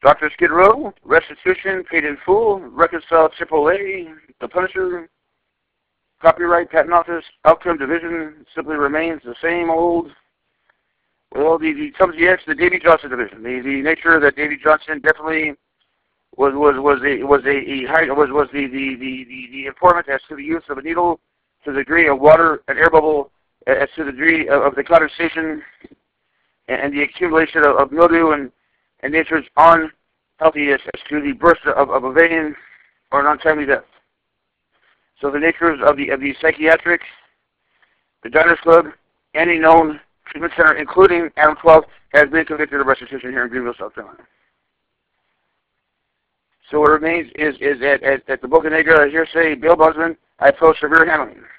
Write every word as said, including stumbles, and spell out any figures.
Doctor Skid Row, restitution, paid in full, reconciled triple A, The Punisher, copyright, patent office, outcome division simply remains the same old. Well, the, the comes the edge to the Davy Johnson division. The the nature that Davy Johnson definitely was was was a was a, a high, was was the the, the the the informant as to the use of a needle, to the degree of water, an air bubble, as to the degree of, of the condensation and, and the accumulation of, of mildew and and nature's unhealthy as, as to the burst of, of a vein or an untimely death. So the natures of the of the psychiatric, the Diners Club, any known treatment center, including Adam twelve, has been convicted of restitution here in Greenville, South Carolina. So what remains is is at, at, at the Boca Negra hearsay bail bondsman, I post severe handling.